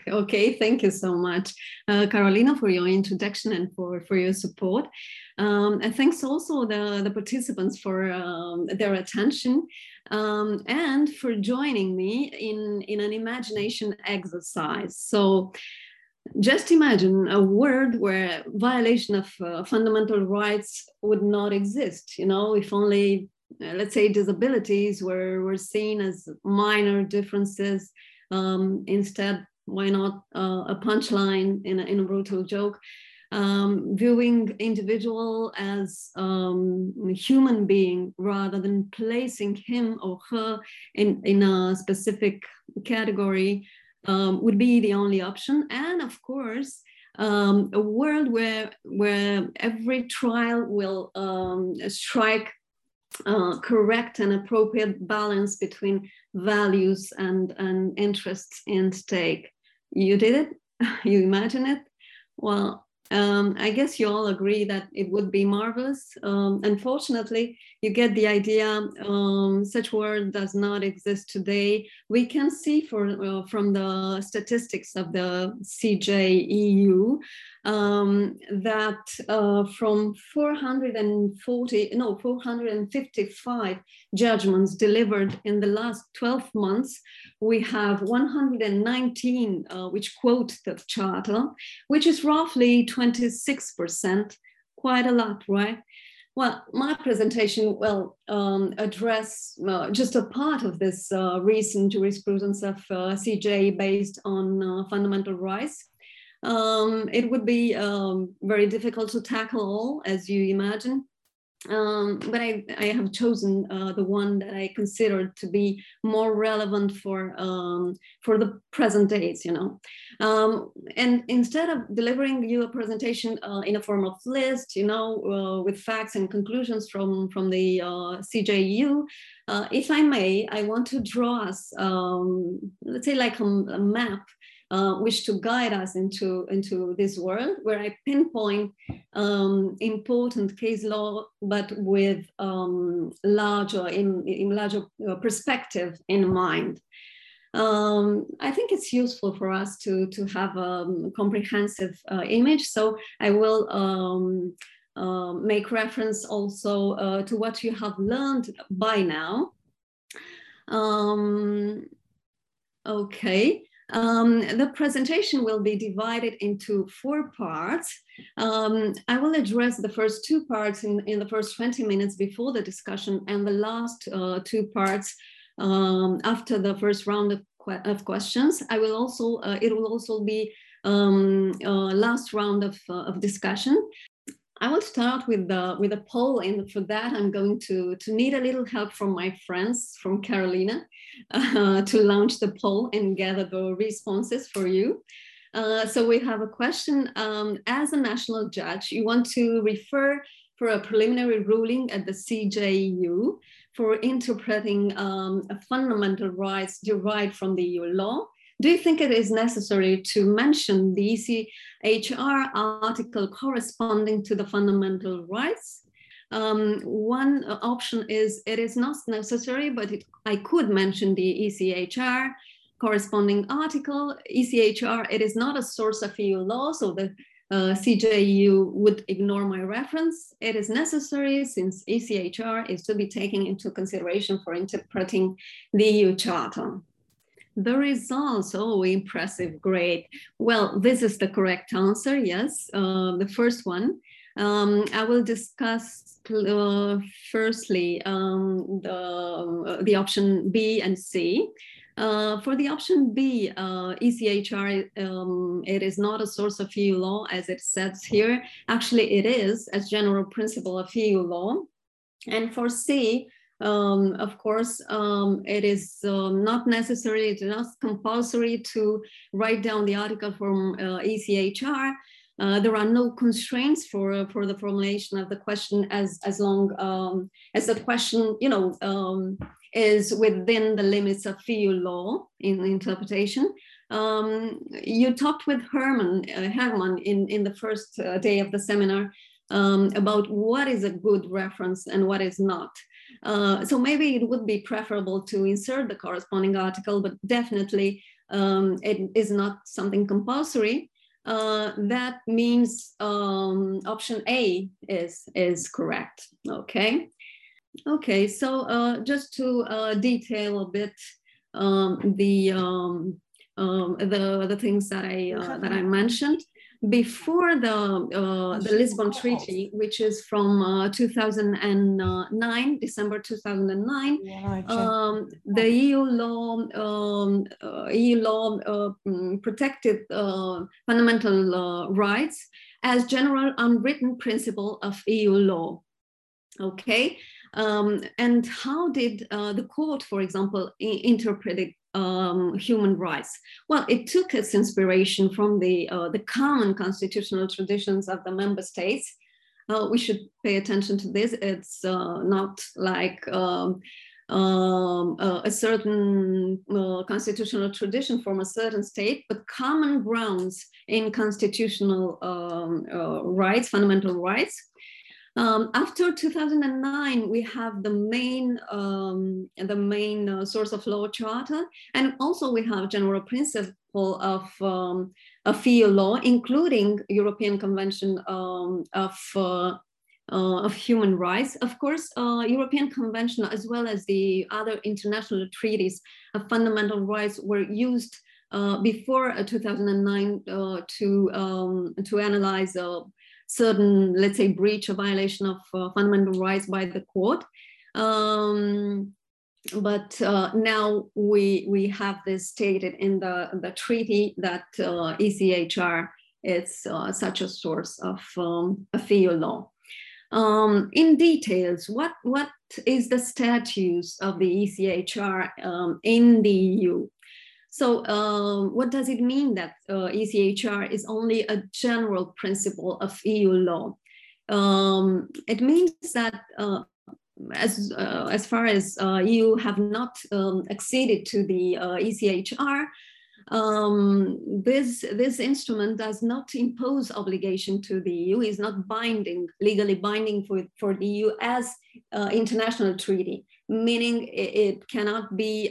Okay, thank you so much, Carolina, for your introduction and for your support. And thanks also the participants for their attention and for joining me in an imagination exercise. So just imagine a world where violation of fundamental rights would not exist, if only, let's say, disabilities were seen as minor differences. Instead, why not a punchline in a brutal joke? Viewing individual as a human being rather than placing him or her in a specific category would be the only option. And of course, a world where every trial will strike correct and appropriate balance between values and interests in stake. You did it? You imagine it? Well, I guess you all agree that it would be marvelous. Unfortunately, you get the idea. Such world does not exist today. We can see from the statistics of the CJEU that from 455 judgments delivered in the last 12 months, we have 119 which quote the Charter, which is roughly 26%, quite a lot, right? Well, my presentation will address just a part of this recent jurisprudence of CJ based on fundamental rights. It would be very difficult to tackle all, as you imagine. But I have chosen the one that I consider to be more relevant for the present days, And instead of delivering you a presentation in a form of list, with facts and conclusions from the CJEU, if I may, I want to draw us, let's say, like a map. Which to guide us into this world where I pinpoint important case law, but with larger perspective in mind. I think it's useful for us to have a comprehensive image. So I will make reference also to what you have learned by now. Okay. The presentation will be divided into 4 parts. I will address the first 2 parts in the first 20 minutes before the discussion, and the last 2 parts after the first round of questions. I will also, it will also be last round of discussion. I will start with a poll, and for that I'm going to need a little help from my friends, from Carolina, to launch the poll and gather the responses for you. So we have a question. As a national judge, you want to refer for a preliminary ruling at the CJEU for interpreting fundamental rights derived from the EU law. Do you think it is necessary to mention the ECHR article corresponding to the fundamental rights? One option is it is not necessary, but I could mention the ECHR corresponding article. ECHR, it is not a source of EU law, so the CJEU would ignore my reference. It is necessary since ECHR is to be taken into consideration for interpreting the EU Charter. The results, oh, impressive, great. Well, this is the correct answer, yes, the first one. I will discuss firstly the option B and C. For the option B, ECHR, it is not a source of EU law as it says here. Actually, it is as general principle of EU law. And for C, of course, it is not necessary, it is not compulsory to write down the article from ECHR. There are no constraints for the formulation of the question as long as the question, is within the limits of EU law in interpretation. You talked with Herman in the first day of the seminar about what is a good reference and what is not. So maybe it would be preferable to insert the corresponding article, but definitely it is not something compulsory, that means option A is correct. Okay. Okay, so just to detail a bit the things that I mentioned before the Lisbon Treaty, which is from 2009, December 2009. The EU law protected fundamental rights as general unwritten principle of EU law. Okay. And how did the court, for example, interpret human rights? Well, it took its inspiration from the common constitutional traditions of the member states. We should pay attention to this. It's not like a certain constitutional tradition from a certain state, but common grounds in constitutional rights, fundamental rights. After 2009, we have the main source of law charter, and also we have general principle of EU law, including European Convention of Human Rights. Of course, European Convention, as well as the other international treaties of fundamental rights, were used before 2009 to analyze certain, let's say, breach or violation of fundamental rights by the court. But now we have this stated in the treaty that ECHR is such a source of EU law. In details, what is the status of the ECHR in the EU? So what does it mean that ECHR is only a general principle of EU law? It means that as far as EU have not acceded to the ECHR, this instrument does not impose obligation to the EU, is not binding, legally binding for the EU as international treaty, meaning it cannot be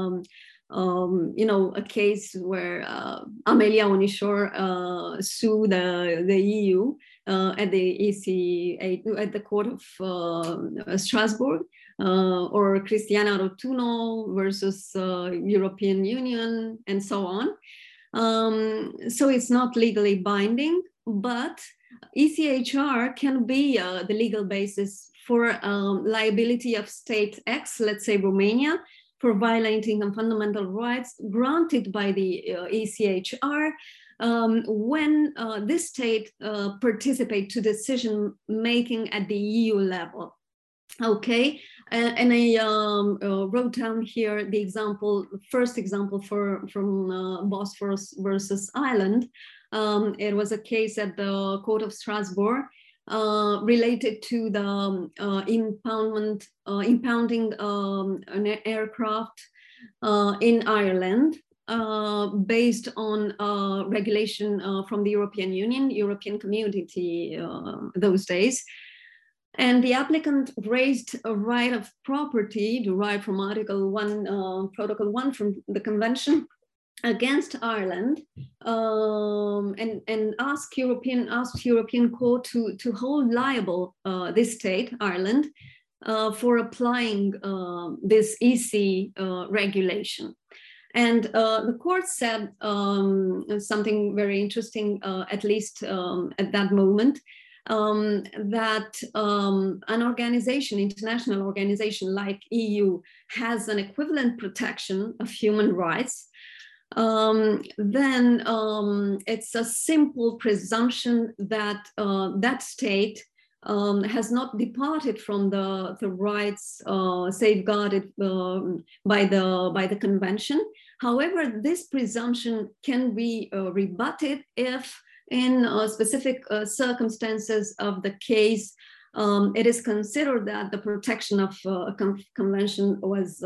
a case where Amelia Onishore sue the EU at the court of Strasbourg, or Cristiana Rotuno versus European Union, and so on. So it's not legally binding, but ECHR can be the legal basis for liability of state X, let's say Romania, for violating fundamental rights granted by the ECHR when this state participate to decision making at the EU level. Okay, and I wrote down here the example, first example from Bosphorus versus Ireland. It was a case at the Court of Strasbourg related to the impounding an aircraft in Ireland based on regulation from the European Union, European Community those days. And the applicant raised a right of property derived from Article 1, Protocol 1 from the Convention against Ireland, and asked European Court to hold liable this state, Ireland, for applying this EC regulation. And the court said something very interesting, at least at that moment, that an organization, international organization like EU, has an equivalent protection of human rights, then it's a simple presumption that that state has not departed from the rights safeguarded by the convention. However, this presumption can be rebutted if in specific circumstances of the case, it is considered that the protection of a convention was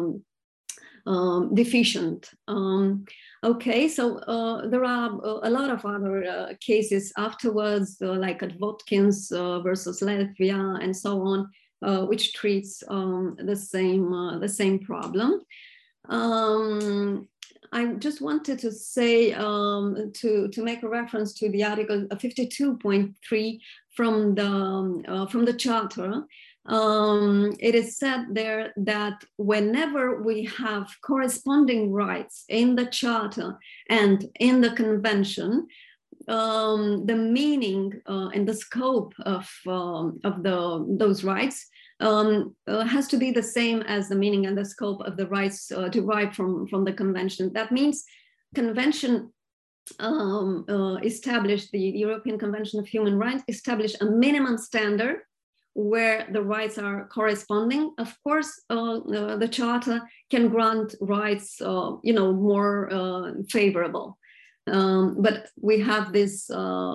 deficient. Okay, so there are a lot of other cases afterwards, like at Watkins versus Latvia and so on, which treats the same problem. I just wanted to say, to make a reference to the Article 52.3 from the Charter. It is said there that whenever we have corresponding rights in the Charter and in the Convention, the meaning and the scope of those rights has to be the same as the meaning and the scope of the rights derived from the Convention. That means Convention established, the European Convention of Human Rights established a minimum standard where the rights are corresponding. Of course, the Charter can grant rights, more favorable. But we have this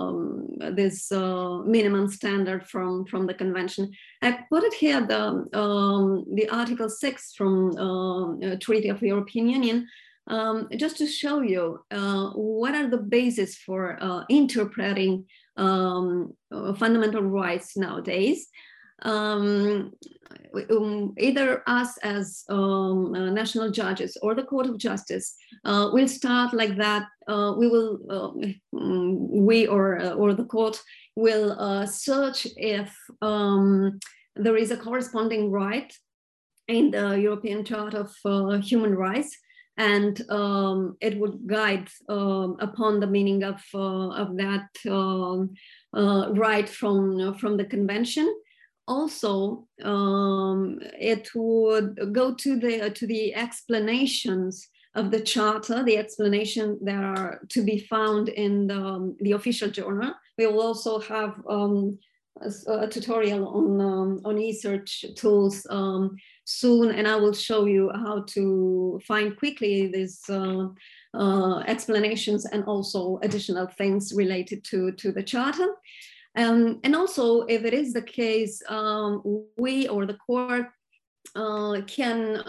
minimum standard from the Convention. I put it here, the Article 6 from Treaty of the European Union, just to show you what are the bases for interpreting fundamental rights nowadays. Either us as national judges or the Court of Justice will start like that. We or the court will search if there is a corresponding right in the European Charter of Human Rights, and it would guide upon the meaning of that right from the Convention. Also, it would go to the explanations of the Charter, the explanation that are to be found in the official journal. We will also have a tutorial on e-search tools soon, and I will show you how to find quickly these explanations and also additional things related to the Charter. And also, if it is the case, we or the court can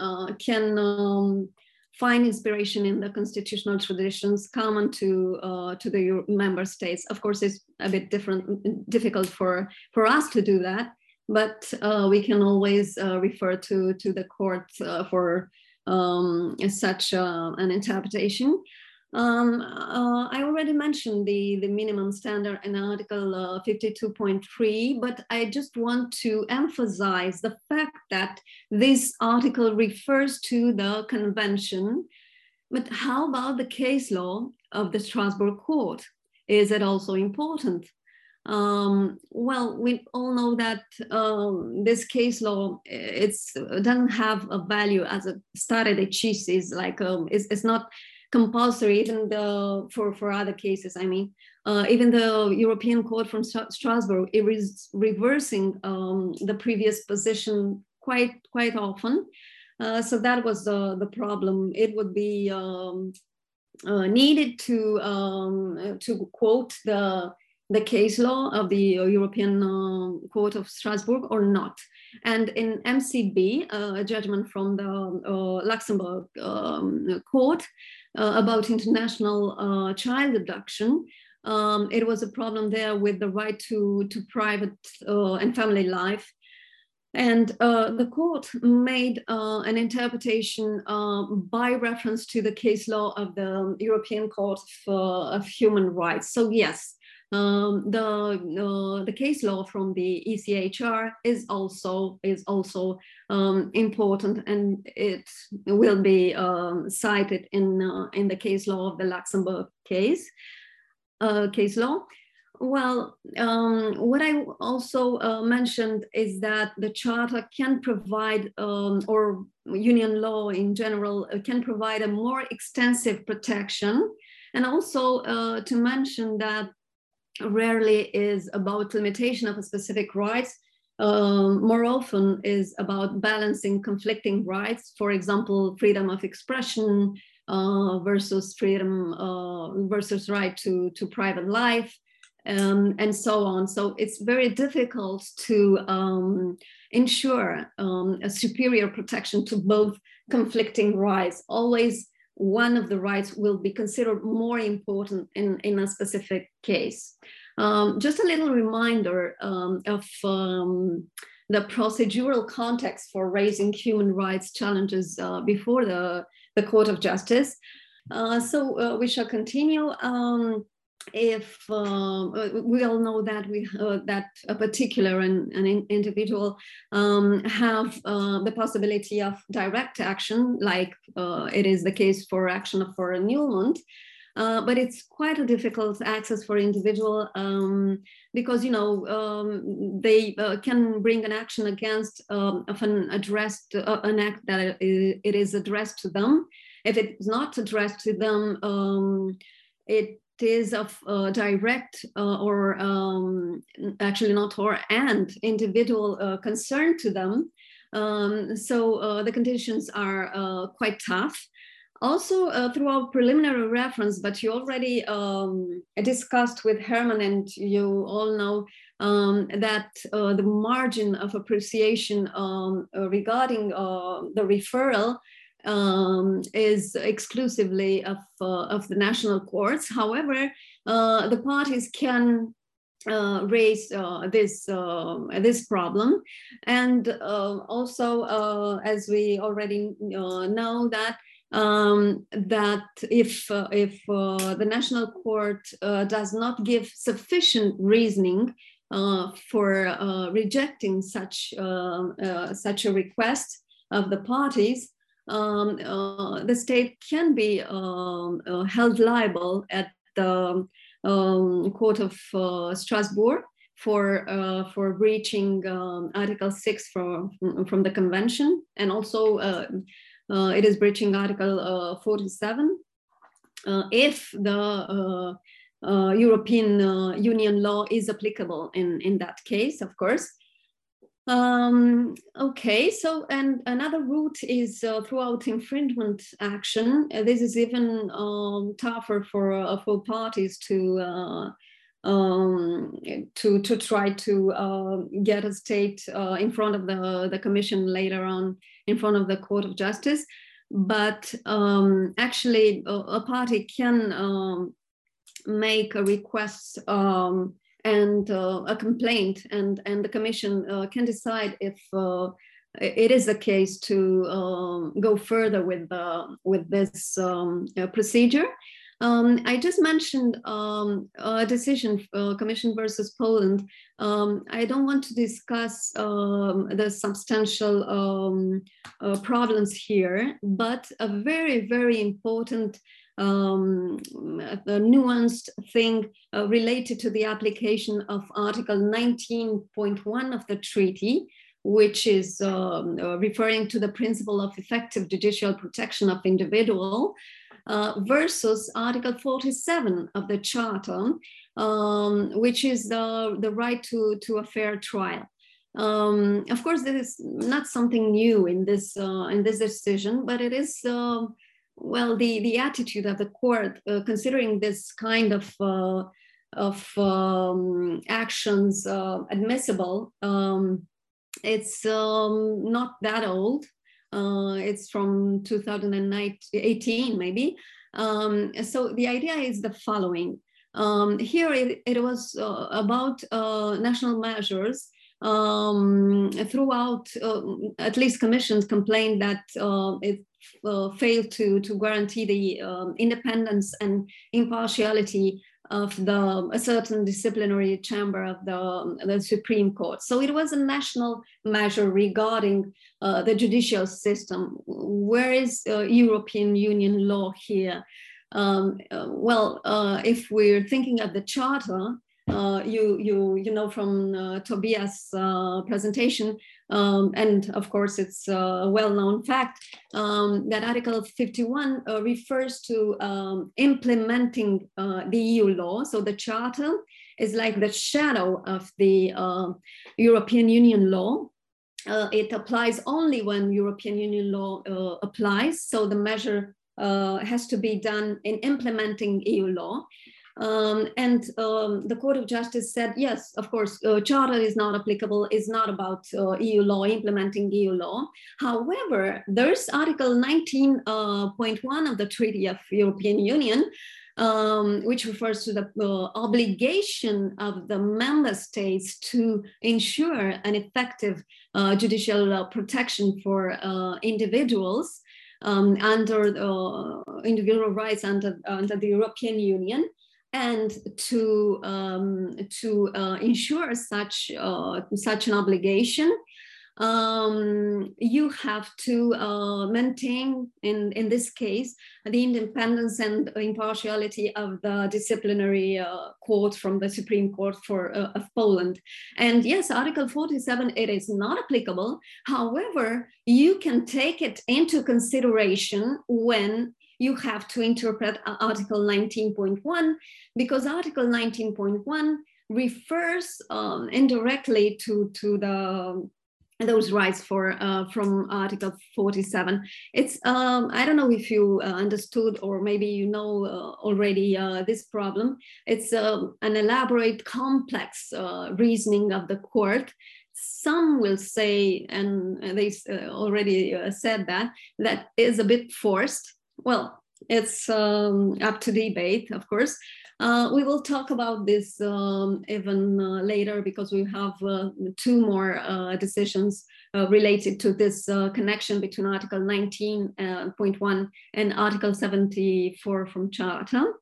find inspiration in the constitutional traditions common to the member states. Of course, it's a bit difficult for us to do that, but we can always refer to the court for such an interpretation. I already mentioned the minimum standard in Article 52.3, but I just want to emphasize the fact that this article refers to the Convention. But how about the case law of the Strasbourg Court? Is it also important? Well, we all know that this case law, it doesn't have a value as a stare decisis, like it's not compulsory, even for other cases. I mean, even the European Court from Strasbourg, it is reversing the previous position quite often. So that was the problem. It would be needed to quote the case law of the European Court of Strasbourg or not. And in MCB, a judgment from the Luxembourg court about international child abduction, it was a problem there with the right to private and family life. And the court made an interpretation by reference to the case law of the European Court of Human Rights. So yes, the case law from the ECHR is also important, and it will be cited in the case law of the Luxembourg case law. Well, what I also mentioned is that the Charter can provide, or union law in general, can provide a more extensive protection, and also to mention that rarely is about limitation of a specific rights, more often is about balancing conflicting rights, for example, freedom of expression versus freedom versus right to private life, and so on. So it's very difficult to ensure a superior protection to both conflicting rights. Always one of the rights will be considered more important in a specific case. Just a little reminder of the procedural context for raising human rights challenges before the Court of Justice. So we shall continue. If we all know that that a particular an individual have the possibility of direct action, like it is the case for action for annulment, but it's quite a difficult access for individual because they can bring an action against of an addressed an act that it is addressed to them. If it's not addressed to them, it is of direct or actually not or and individual concern to them. So the conditions are quite tough. Also, through our preliminary reference, but you already discussed with Herman, and you all know that the margin of appreciation regarding the referral is exclusively of the national courts. However, the parties can raise this problem, and also as we already know that if the national court does not give sufficient reasoning for rejecting such a request of the parties, the state can be held liable at the Court of Strasbourg for breaching Article 6 from the Convention, and also it is breaching Article 47 if the European Union law is applicable in that case, of course. Okay, so and another route is throughout infringement action. This is even tougher for parties to try to get a state in front of the Commission later on in front of the Court of Justice. But actually, a party can make a request and a complaint, and the Commission can decide if it is the case to go further with this procedure. I just mentioned a decision, Commission versus Poland. I don't want to discuss the substantial problems here, but a very, very important nuanced thing related to the application of Article 19.1 of the treaty, which is referring to the principle of effective judicial protection of individual, versus Article 47 of the Charter, which is the right to a fair trial. Of course, this is not something new in this decision, but it is well, the attitude of the court considering this kind of actions admissible. It's not that old. It's from 2018, maybe. So the idea is the following. Here it was about national measures throughout, at least commissions complained that it failed to guarantee the independence and impartiality of a certain disciplinary chamber of the Supreme Court. So it was a national measure regarding the judicial system. Where is European Union law here? Well, if we're thinking of the Charter, you know from Tobias' presentation, and of course it's a well-known fact that Article 51 refers to implementing the EU law. So the Charter is like the shadow of the European Union law. It applies only when European Union law applies. So the measure has to be done in implementing EU law. And the Court of Justice said, yes, of course, Charter is not applicable, is not about EU law, implementing EU law. However, there's Article 19.1 of the Treaty of European Union, which refers to the obligation of the member states to ensure an effective judicial protection for individuals. under individual rights under the European Union, and to ensure such an obligation, you have to maintain, in this case, the independence and impartiality of the disciplinary court from the Supreme Court of Poland. And yes, Article 47, it is not applicable. However, you can take it into consideration when you have to interpret Article 19.1, because Article 19.1 refers indirectly to those rights from Article 47. It's I don't know if you understood, or maybe you know already this problem. It's an elaborate, complex reasoning of the court. Some will say, and they already said that is a bit forced. Well, it's up to debate, of course. We will talk about this even later, because we have two more decisions related to this connection between Article 19.1 and Article 74 from Charter.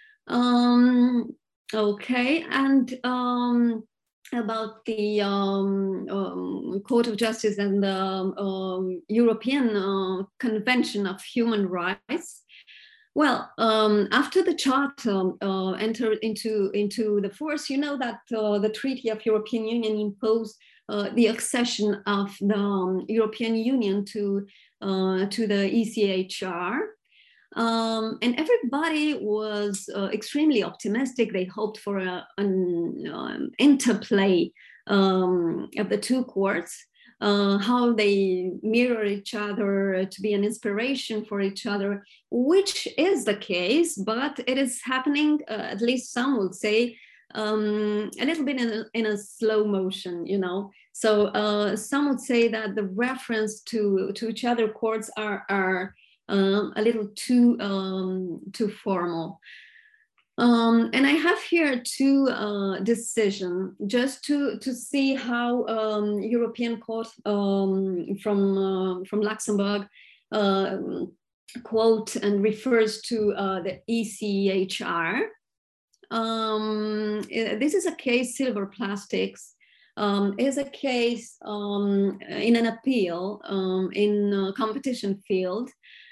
Okay, and about the Court of Justice and the European Convention of Human Rights. Well, after the Charter entered into the force, you know that the Treaty of European Union imposed the accession of the European Union to the ECHR. And everybody was extremely optimistic. They hoped for an interplay of the two courts, how they mirror each other to be an inspiration for each other, which is the case, but it is happening, at least some would say, a little bit in a slow motion, you know. So some would say that the reference to each other courts are a little too formal. And I have here two decisions just to see how European Court from Luxembourg quote and refers to the ECHR. This is a case, Silver Plastics, is a case in an appeal in a competition field.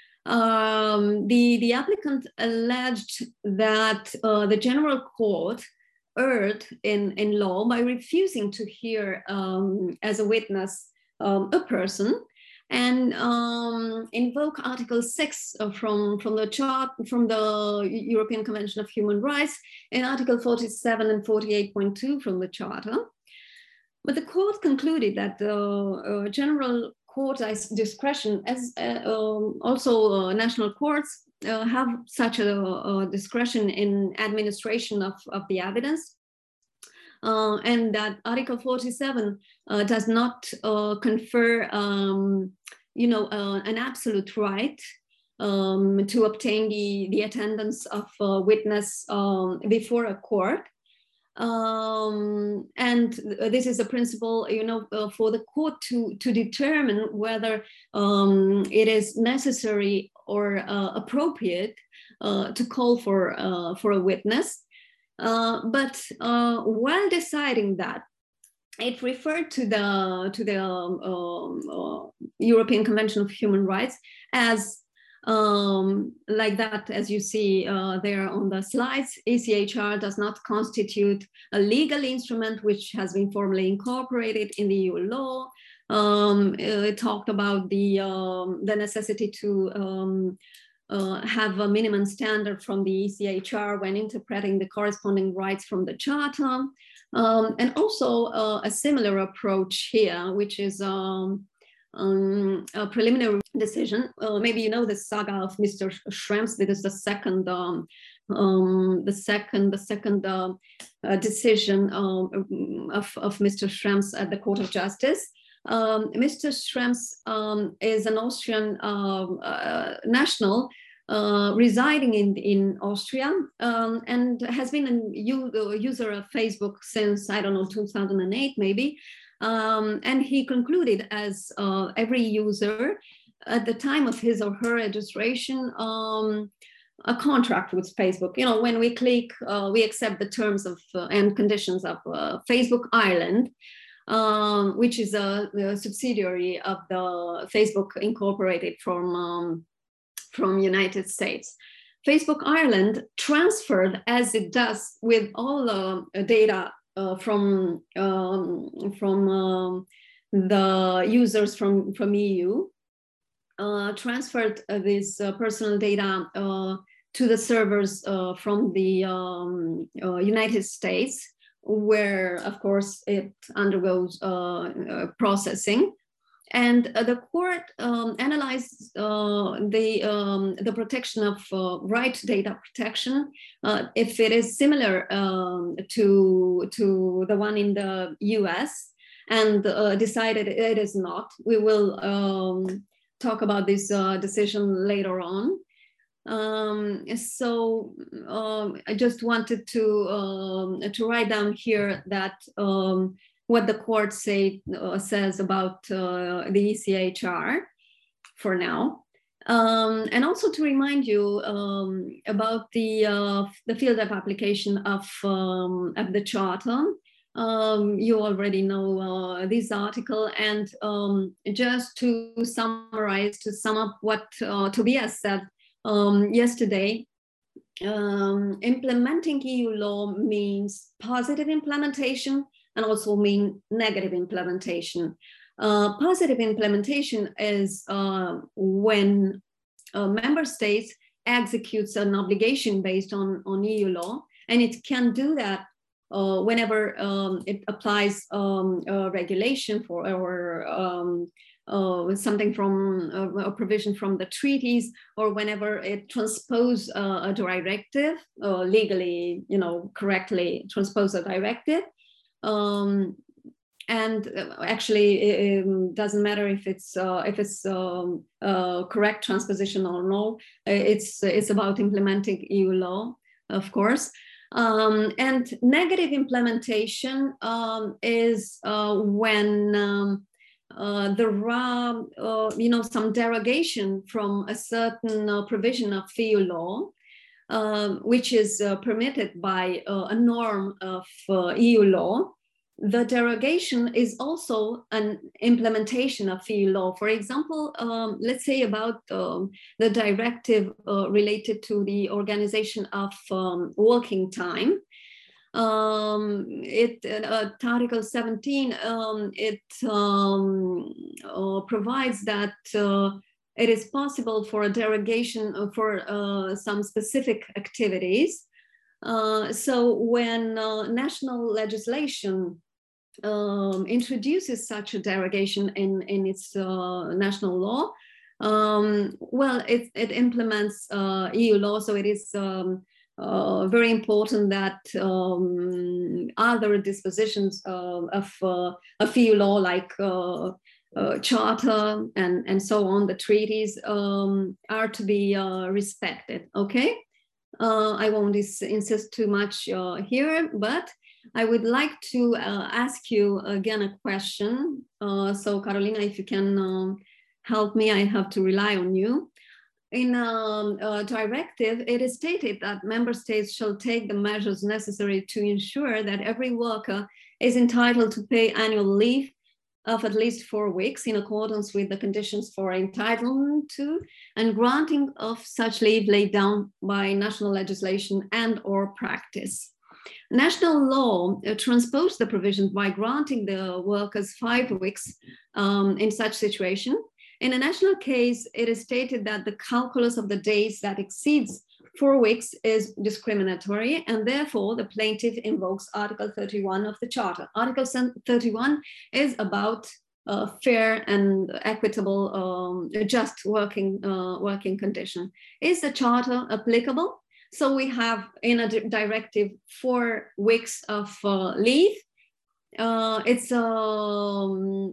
The applicant alleged that the General Court erred in law by refusing to hear as a witness a person, and invoke Article 6 from the European Convention of Human Rights, and Article 47 and 48.2 from the Charter. But the court concluded that the General Court's discretion, as also national courts have such a discretion in administration of the evidence, and that Article 47 does not confer, an absolute right to obtain the attendance of a witness before a court. And this is a principle, for the court to determine whether it is necessary or appropriate to call for a witness. But while deciding that, it referred to the European Convention of Human Rights as like that, as you see there on the slides. ECHR does not constitute a legal instrument which has been formally incorporated in the EU law. It talked about the necessity to have a minimum standard from the ECHR when interpreting the corresponding rights from the Charter, and also a similar approach here, which is a preliminary decision. Maybe you know the saga of Mr. Schrems. This is the second decision of Mr. Schrems at the Court of Justice. Mr. Schrems is an Austrian national residing in Austria, and has been a user of Facebook since, I don't know, 2008 maybe. And he concluded, as every user, at the time of his or her registration, a contract with Facebook. You know, when we click, we accept the terms of and conditions of Facebook Ireland, which is a subsidiary of the Facebook Incorporated from United States. Facebook Ireland transferred, as it does with all the data from the users from EU, transferred this personal data to the servers from the United States, where, of course, it undergoes processing. And the court analyzed the protection of right data protection, if it is similar to the one in the US, and decided it is not. We will talk about this decision later on. So I just wanted to write down here that what the court says about the ECHR for now. And also to remind you about the field of application of the Charter. You already know this article, and just to summarize, to sum up what Tobias said yesterday, implementing EU law means positive implementation and also mean negative implementation. Positive implementation is when member states executes an obligation based on EU law, and it can do that whenever it applies a regulation for or something from a provision from the treaties, or whenever it transposes a directive, legally, correctly transpose a directive. And actually, it doesn't matter if it's correct transposition or no. It's about implementing EU law, of course. And negative implementation is when there are, some derogation from a certain provision of EU law, which is permitted by a norm of EU law. The derogation is also an implementation of EU law. For example, let's say about the directive related to the organization of working time. Article 17, it provides that it is possible for a derogation for some specific activities. So when national legislation introduces such a derogation in its national law, well, it implements EU law. So it is very important that other dispositions of EU law, like Charter and so on, the treaties, are to be respected. Okay, I won't insist too much here, but I would like to ask you again a question. So Carolina, if you can help me, I have to rely on you. In a directive, it is stated that member states shall take the measures necessary to ensure that every worker is entitled to pay annual leave of at least 4 weeks in accordance with the conditions for entitlement to and granting of such leave laid down by national legislation and or practice. National law transposed the provisions by granting the workers 5 weeks in such situation. In a national case, it is stated that the calculus of the days that exceeds 4 weeks is discriminatory, and therefore the plaintiff invokes Article 31 of the Charter. Article 31 is about fair and equitable, just working condition. Is the Charter applicable? So we have in a directive 4 weeks of leave. It's a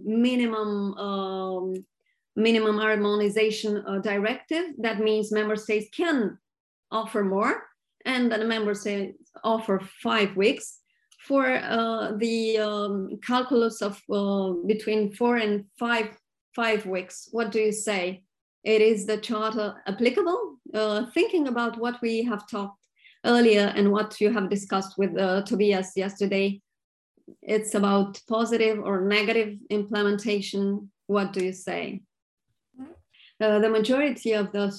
minimum harmonization directive. That means member states can offer more, and then the member states offer 5 weeks for the calculus of between 4 and 5 weeks. What do you say? it is the Charter applicable? Thinking about what we have talked earlier and what you have discussed with Tobias yesterday, it's about positive or negative implementation. What do you say? The majority of the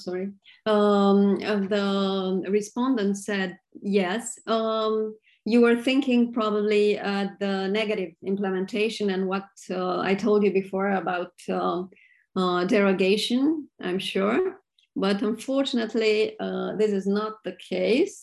respondents said yes. You were thinking probably the negative implementation and what I told you before about derogation, I'm sure, but unfortunately, this is not the case.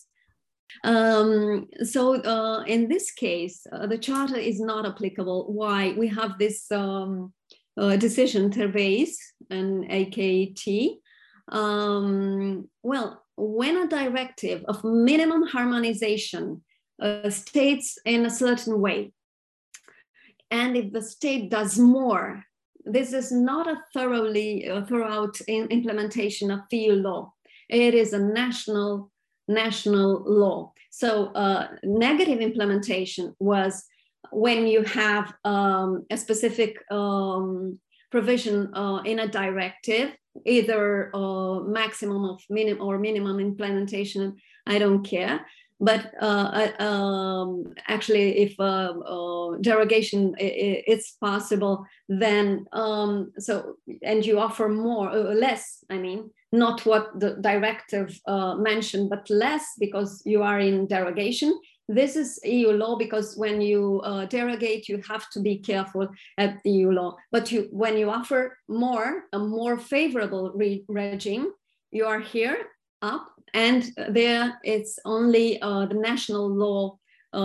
In this case, the Charter is not applicable. Why? We have this decision, Tervais and AKT. Well, when a directive of minimum harmonization states in a certain way, and if the state does more, this is not a thorough implementation of EU law. It is a national law. So negative implementation was when you have a specific provision in a directive, either maximum of minimum implementation, I don't care. But actually, if derogation is possible, then and you offer more or less, I mean, not what the directive mentioned, but less because you are in derogation. This is EU law because when you derogate, you have to be careful at EU law. But when you offer a more favorable regime, you are here up, and there it's only the national law,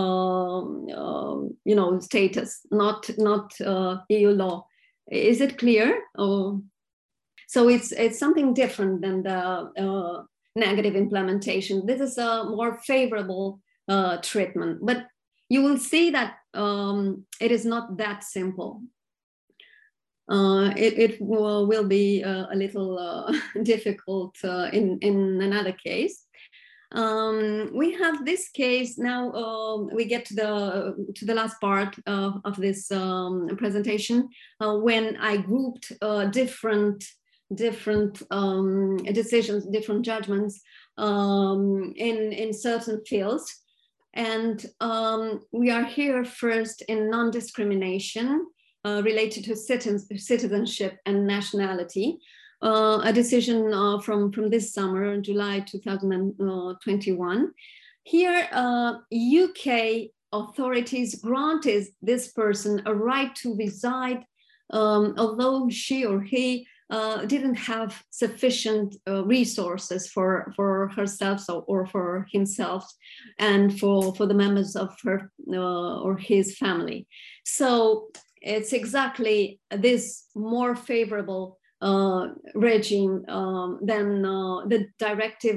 status, not EU law. Is it clear? So it's something different than the negative implementation. This is a more favorable treatment, but you will see that it is not that simple. It will be a little difficult in another case. We have this case now. We get to the last part of this presentation when I grouped different decisions, different judgments in certain fields, and we are here first in non-discrimination. Related to citizenship and nationality, a decision from this summer, July 2021. Here, UK authorities granted this person a right to reside, although she or he didn't have sufficient resources for herself or for himself and for the members of her or his family. So it's exactly this more favorable regime than the Directive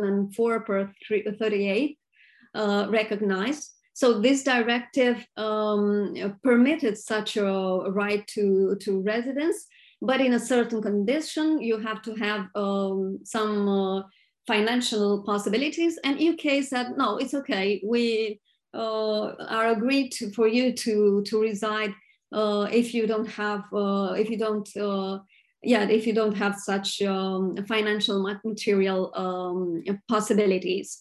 2004/38 recognized. So this directive permitted such a right to residence, but in a certain condition. You have to have some financial possibilities. And UK said, no, it's okay. We are agreed for you to reside if you don't have such financial material possibilities.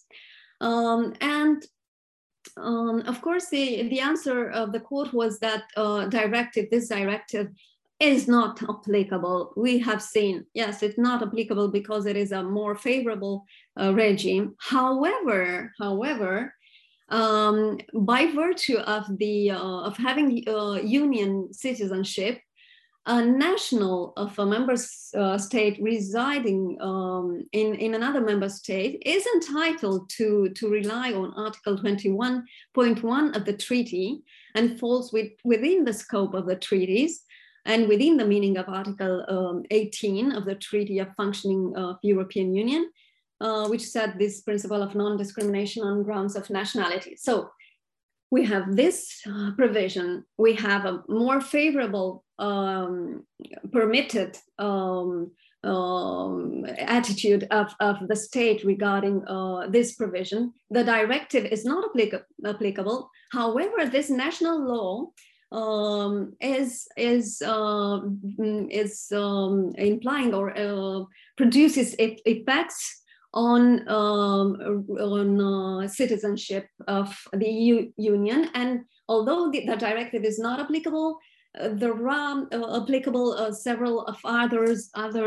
Of course, the answer of the court was that this directive is not applicable. We have seen, yes, it's not applicable because it is a more favorable regime. However, by virtue of having union citizenship, a national of a member state residing in another member state is entitled to rely on Article 21.1 of the treaty and falls within the scope of the treaties and within the meaning of Article 18 of the Treaty of Functioning of European Union, which said this principle of non-discrimination on grounds of nationality. So we have this provision, we have a more favorable permitted attitude of the state regarding this provision. The directive is not applicable. However, this national law is implying or produces effects on citizenship of the EU Union. And although the directive is not applicable, there are applicable several of other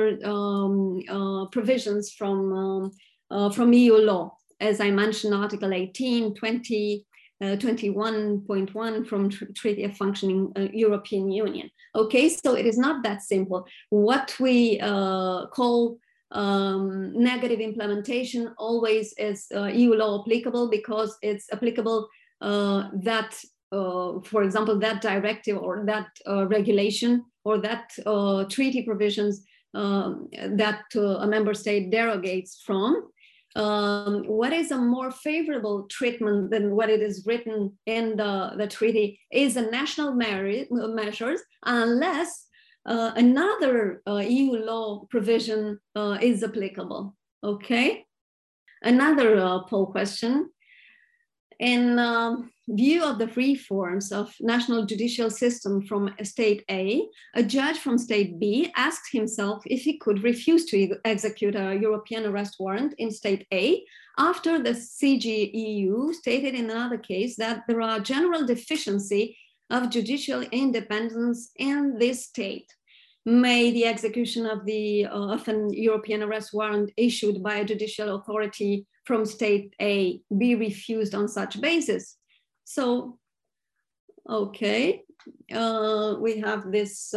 provisions from EU law. As I mentioned, Article 18, 20, 21.1 from Treaty of Functioning European Union. Okay, so it is not that simple. What we call negative implementation always is EU law applicable, because it's applicable that, for example, that directive or that regulation or that treaty provisions that a member state derogates from. What is a more favorable treatment than what it is written in the treaty is the national measures, unless another EU law provision is applicable. Okay, another poll question. In view of the reforms of national judicial system from state A, a judge from state B asked himself if he could refuse to execute a European arrest warrant in state A after the CJEU stated in another case that there are general deficiency of judicial independence in this state. May the execution of an European arrest warrant issued by a judicial authority from state A be refused on such basis? So, okay, we have this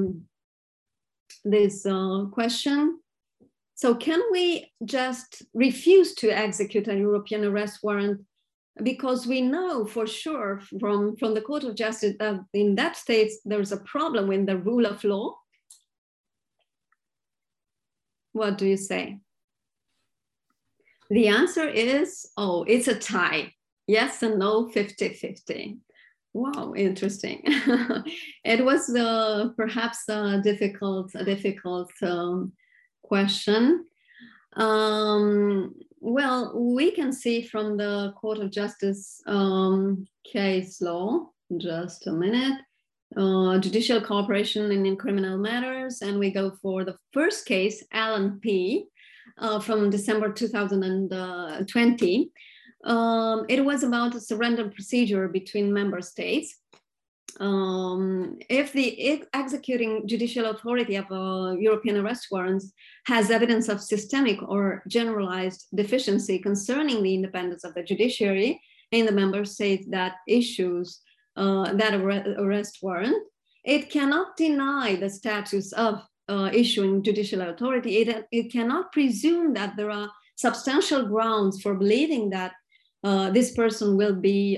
question. So can we just refuse to execute a European arrest warrant because we know for sure from the Court of Justice that in that state there's a problem with the rule of law? What do you say? The answer is, oh, it's a tie. Yes and no, 50-50. Wow, interesting. It was perhaps a difficult question. Well, we can see from the Court of Justice case law, just a minute, judicial cooperation in criminal matters, and we go for the first case, Alan P. From December 2020. It was about a surrender procedure between member states. If the executing judicial authority of European arrest warrants has evidence of systemic or generalized deficiency concerning the independence of the judiciary in the member state that issues that arrest warrant, it cannot deny the status of issuing judicial authority. It cannot presume that there are substantial grounds for believing that this person will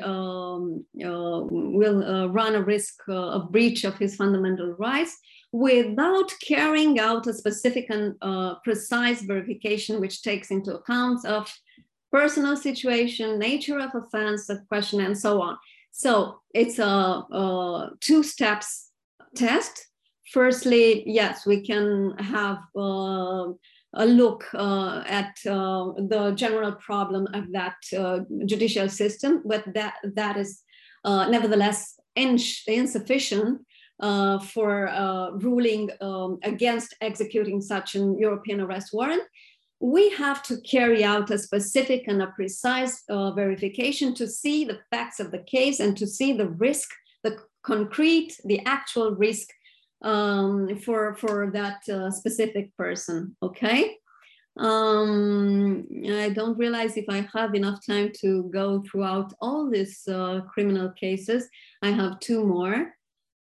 run a risk of breach of his fundamental rights without carrying out a specific and precise verification which takes into account of personal situation, nature of offense, of question, and so on. So it's a two-steps test. Firstly, yes, we can have a look at the general problem of that judicial system, but that is nevertheless insufficient for ruling against executing such an European arrest warrant. We have to carry out a specific and a precise verification to see the facts of the case and to see the risk, the concrete, the actual risk for that specific person, okay? I don't realize if I have enough time to go throughout all these criminal cases. I have two more.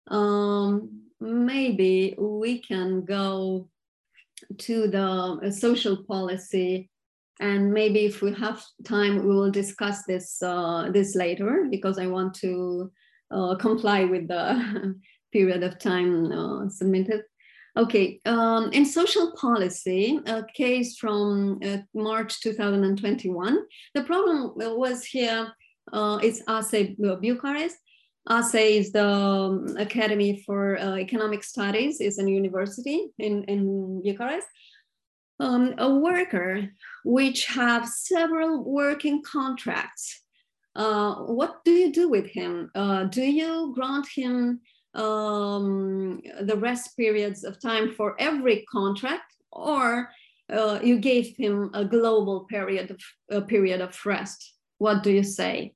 Maybe we can go to the social policy, and maybe if we have time, we will discuss this later, because I want to comply with the period of time submitted. Okay, in social policy, a case from March 2021, the problem was here, it's ASE Bucharest. ASE is the Academy for Economic Studies, is a university in Bucharest. A worker which have several working contracts what do you do with him? Do you grant him the rest periods of time for every contract, or you gave him a global period of rest? What do you say?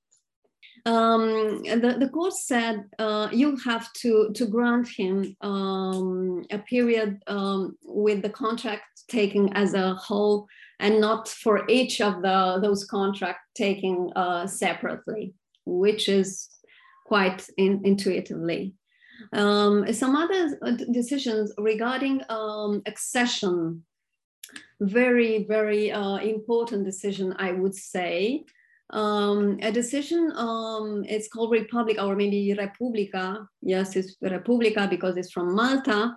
The court said you have to grant him a period with the contract taken as a whole, and not for each of those contracts taken separately, which is quite intuitively. Some other decisions regarding accession, very, very important decision, I would say. A decision, it's called Republica, or maybe Republica. Yes, it's Republica because it's from Malta.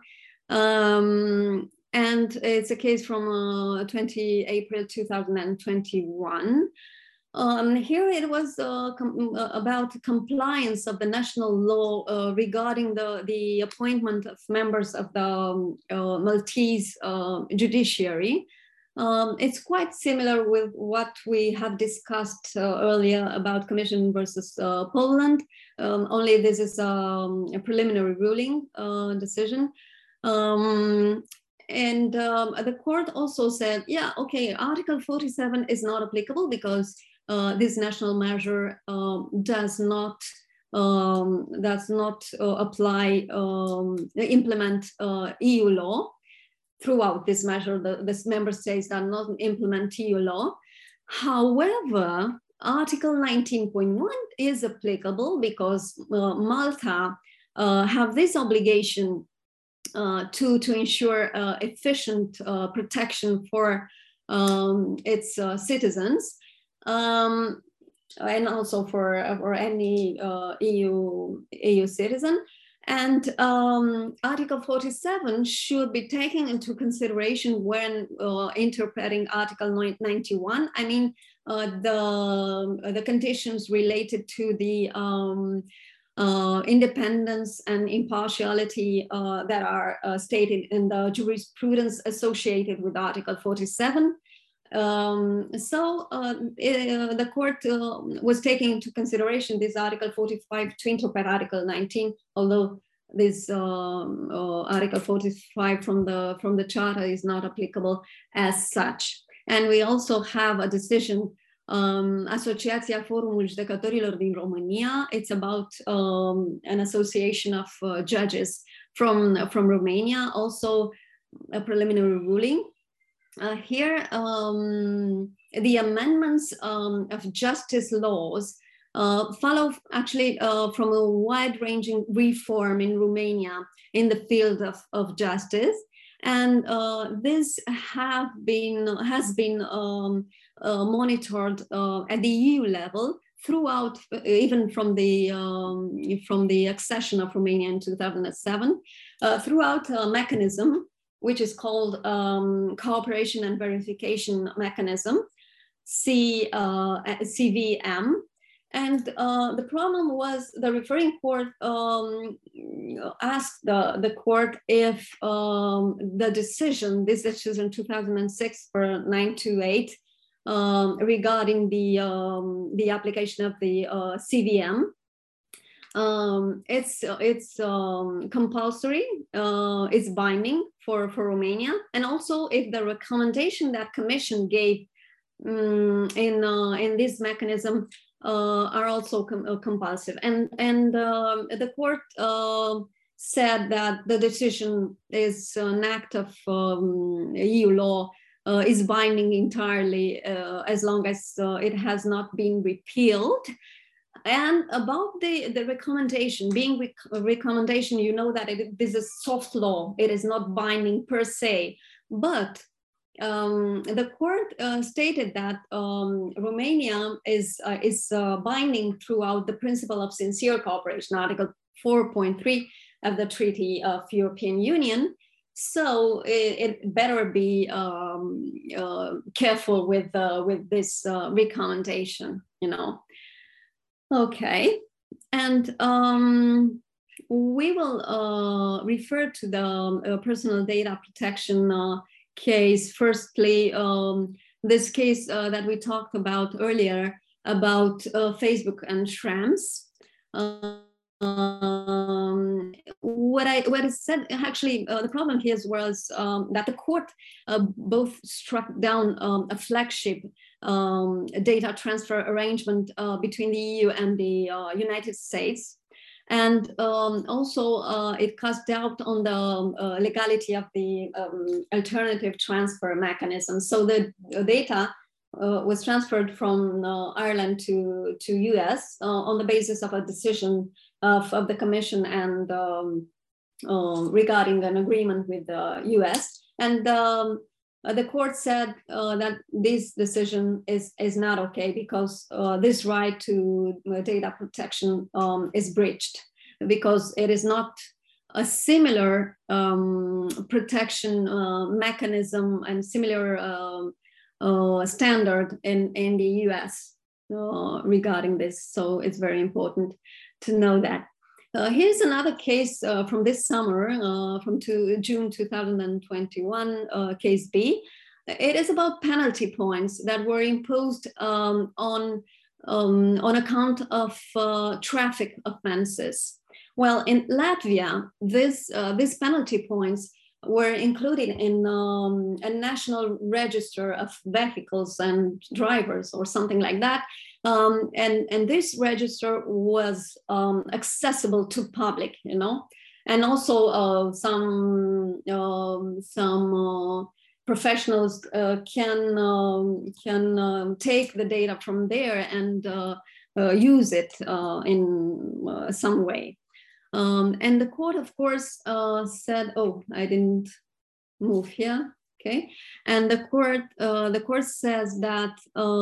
And it's a case from 20 April 2021. Here it was about compliance of the national law regarding the appointment of members of the Maltese judiciary. It's quite similar with what we have discussed earlier about Commission versus Poland, only this is a preliminary ruling decision. And the court also said, yeah, okay, Article 47 is not applicable because this national measure does not apply, implement EU law. Throughout this measure, the member states do not implement EU law. However, Article 19.1 is applicable because Malta have this obligation to ensure efficient protection for its citizens, and also for any EU citizen. And Article 47 should be taken into consideration when interpreting Article 91. I mean, the conditions related to the independence and impartiality that are stated in the jurisprudence associated with Article 47. The court was taking into consideration this Article 45 to interpret Article 19, although this Article 45 from the Charter is not applicable as such. And we also have a decision, Asociația Forumul Judecătorilor din România. It's about an association of judges from Romania, also a preliminary ruling. Here, the amendments of justice laws follow actually from a wide-ranging reform in Romania in the field of justice, and this has been monitored at the EU level throughout, even from the accession of Romania in 2007, throughout a mechanism which is called Cooperation and Verification Mechanism, CVM. And the problem was the referring court asked the court if the decision, this decision 2006 for 928, regarding the application of the CVM, it's compulsory, it's binding for Romania, and also if the recommendation that Commission gave in this mechanism are also compulsive, and the court said that the decision is an act of EU law, is binding entirely as long as it has not been repealed. And about the recommendation, being a recommendation, you know that this is soft law. It is not binding per se. But the court stated that Romania is binding throughout the principle of sincere cooperation, Article 4.3 of the Treaty of European Union. So it better be careful with this recommendation, you know. Okay, and we will refer to the personal data protection case. Firstly, this case that we talked about earlier, about Facebook and Schrems. What is said, actually, the problem here was that the court both struck down a flagship data transfer arrangement between the EU and the United States. And also it cast doubt on the legality of the alternative transfer mechanism. So the data was transferred from Ireland to US on the basis of a decision of the Commission and regarding an agreement with the US. And the court said that this decision is not okay because this right to data protection is breached, because it is not a similar protection mechanism and similar standard in the US regarding this. So it's very important to know that. Here's another case from this summer, from June 2021, case B. It is about penalty points that were imposed on account of traffic offenses. Well, in Latvia, these penalty points were included in a national register of vehicles and drivers or something like that. And this register was accessible to public, you know, and also some professionals can take the data from there and use it in some way. And the court, of course, said, "Oh, I didn't move here." Okay, and the court says that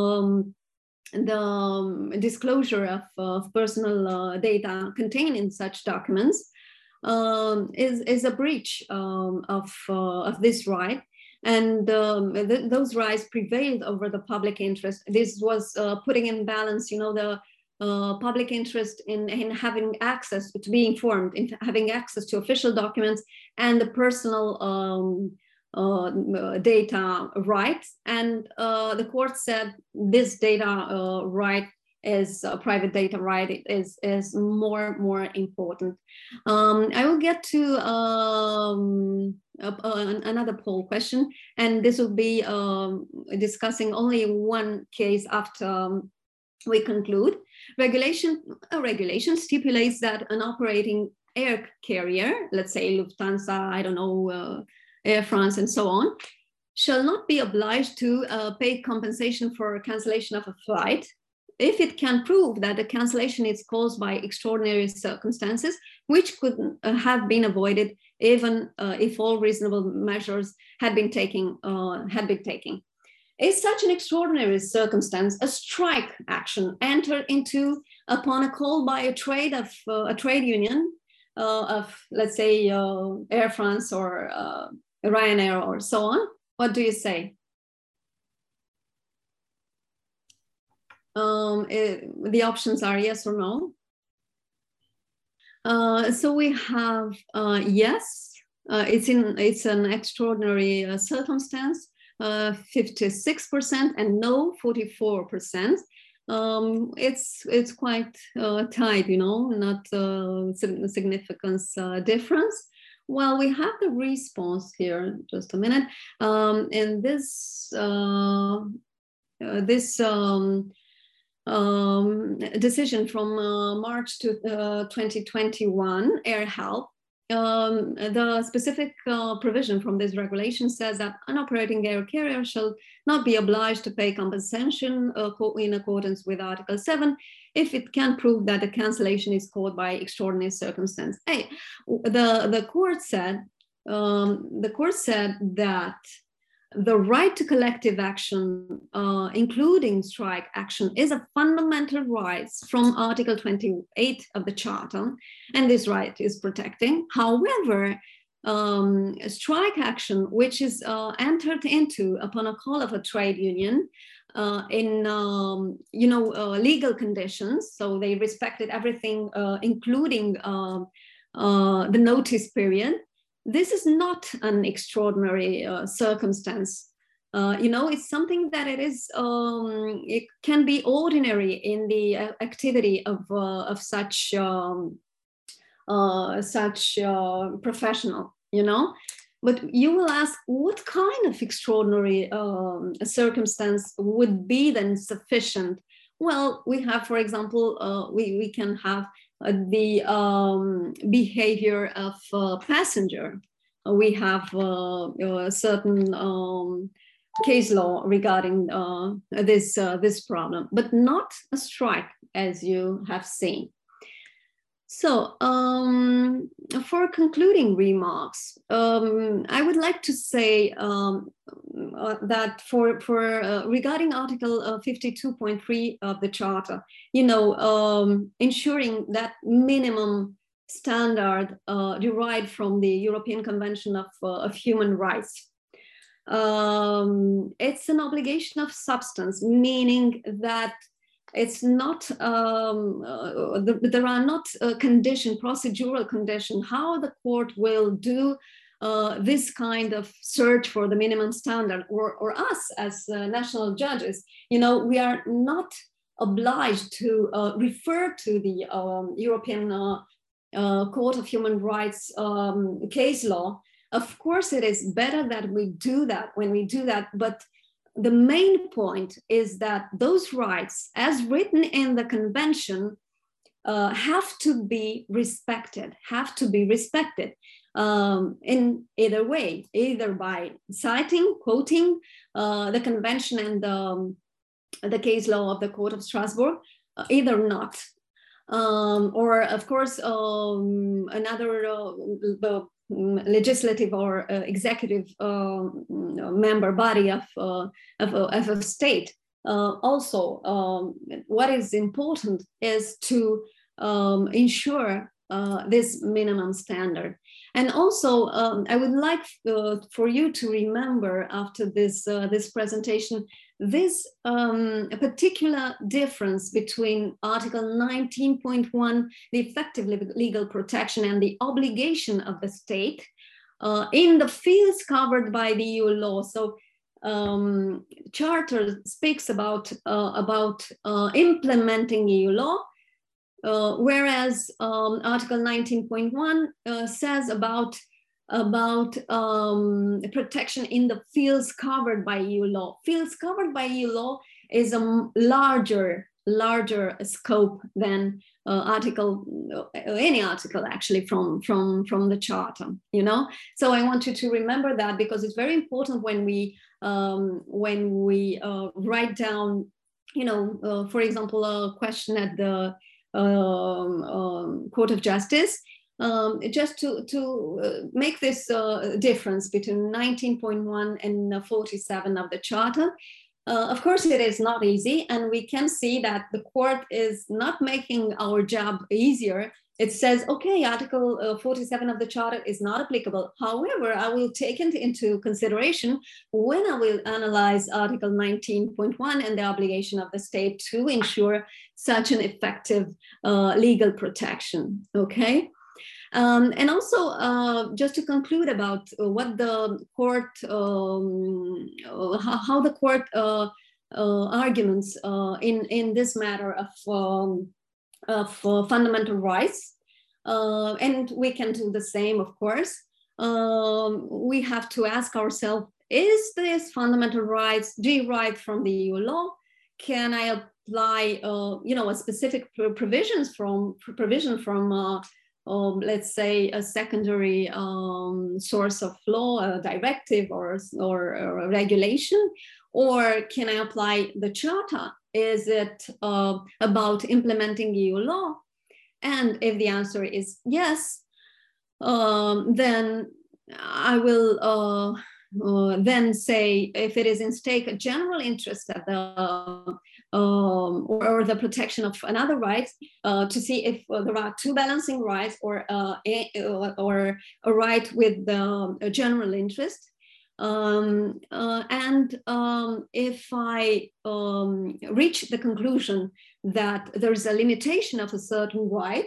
the disclosure of personal data contained in such documents is a breach of this right, and those rights prevailed over the public interest. This was putting in balance, you know, the public interest in having access to be informed, in having access to official documents, and the personal data rights. And the court said this data right is private data right is more important. I will get to another poll question, and this will be discussing only one case after we conclude. Regulation stipulates that an operating air carrier, let's say Lufthansa, I don't know, Air France and so on, shall not be obliged to pay compensation for cancellation of a flight if it can prove that the cancellation is caused by extraordinary circumstances, which could have been avoided even if all reasonable measures had been taken. Is such an extraordinary circumstance a strike action entered into upon a call by a trade union of, let's say, Air France or Ryanair or so on? What do you say? The options are yes or no. So we have yes, it's an extraordinary circumstance, 56%, and no, 44%. It's quite tight, you know, not significant difference. Well, we have the response here. Just a minute. In this decision from March 2021, AirHelp, the specific provision from this regulation says that an operating air carrier shall not be obliged to pay compensation in accordance with Article 7 if it can prove that the cancellation is caused by extraordinary circumstance. Hey, the court said that the right to collective action, including strike action, is a fundamental right from Article 28 of the Charter, and this right is protecting. However, strike action, which is entered into upon a call of a trade union in legal conditions, so they respected everything, including the notice period. This is not an extraordinary circumstance. It's something that it can be ordinary in the activity of such professional, But you will ask, what kind of extraordinary circumstance would be then sufficient? Well, we have, for example, we can have the behavior of a passenger. We have a certain case law regarding this problem, but not a strike, as you have seen. So for concluding remarks, I would like to say that for regarding Article 52.3 of the Charter, ensuring that minimum standard derived from the European Convention of Human Rights. It's an obligation of substance, meaning that it's not, there are not procedural conditions, how the court will do this kind of search for the minimum standard, or us as national judges. We are not obliged to refer to the European Court of Human Rights case law. Of course, it is better that we do that when we do that, but the main point is that those rights, as written in the convention, have to be respected, in either way, either by citing, quoting the convention and the case law of the Court of Strasbourg, either not. Or, of course, another legislative or executive member body of a state. Also, what is important is to ensure this minimum standard. And also, I would like for you to remember after this presentation, this particular difference between Article 19.1, the effective legal protection, and the obligation of the state in the fields covered by the EU law. So Charter speaks about implementing EU law, whereas Article 19.1 says about protection in the fields covered by EU law. Fields covered by EU law is a larger scope than any article actually from the Charter. So I want you to remember that, because it's very important when we write down, for example, a question at the Court of Justice. Just to make this difference between 19.1 and 47 of the Charter. Of course, it is not easy, and we can see that the court is not making our job easier. It says, okay, Article 47 of the Charter is not applicable. However, I will take it into consideration when I will analyze Article 19.1 and the obligation of the state to ensure such an effective legal protection, okay? And also, just to conclude about what the court, how the court arguments in this matter of fundamental rights, and we can do the same, of course. We have to ask ourselves, is this fundamental rights derived from the EU law? Can I apply, a specific provision from let's say a secondary source of law, a directive or a regulation, or can I apply the Charter? Is it about implementing EU law? And if the answer is yes, then I will then say, if it is in stake a general interest at the or the protection of another right, to see if there are two balancing rights, or a right with a general interest. And if I reach the conclusion that there is a limitation of a certain right,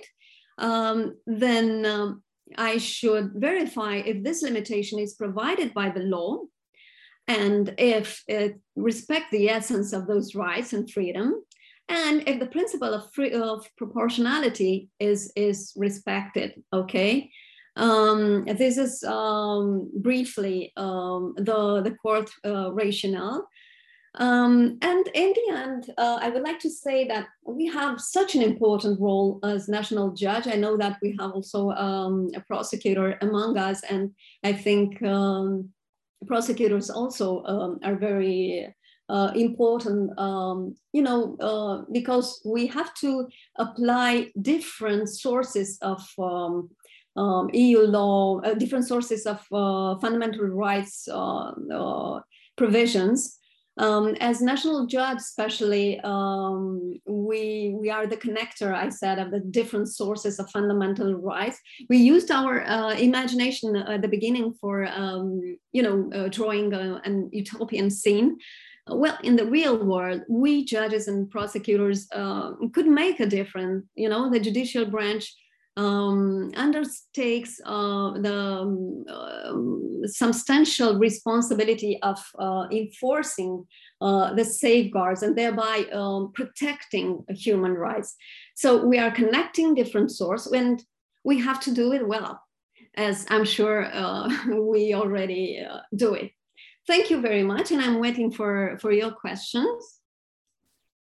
then I should verify if this limitation is provided by the law, and if it respect the essence of those rights and freedom, and if the principle of proportionality is respected, okay? This is briefly the court rationale. And in the end, I would like to say that we have such an important role as national judge. I know that we have also a prosecutor among us, and I think prosecutors also are very important, because we have to apply different sources of EU law, different sources of fundamental rights provisions. As national judge, especially, we are the connector, I said, of the different sources of fundamental rights. We used our imagination at the beginning for, drawing an utopian scene. Well, in the real world, we judges and prosecutors could make a difference. The judicial branch undertakes the substantial responsibility of enforcing the safeguards and thereby protecting human rights. So we are connecting different sources, and we have to do it well, as I'm sure we already do it. Thank you very much, and I'm waiting for your questions.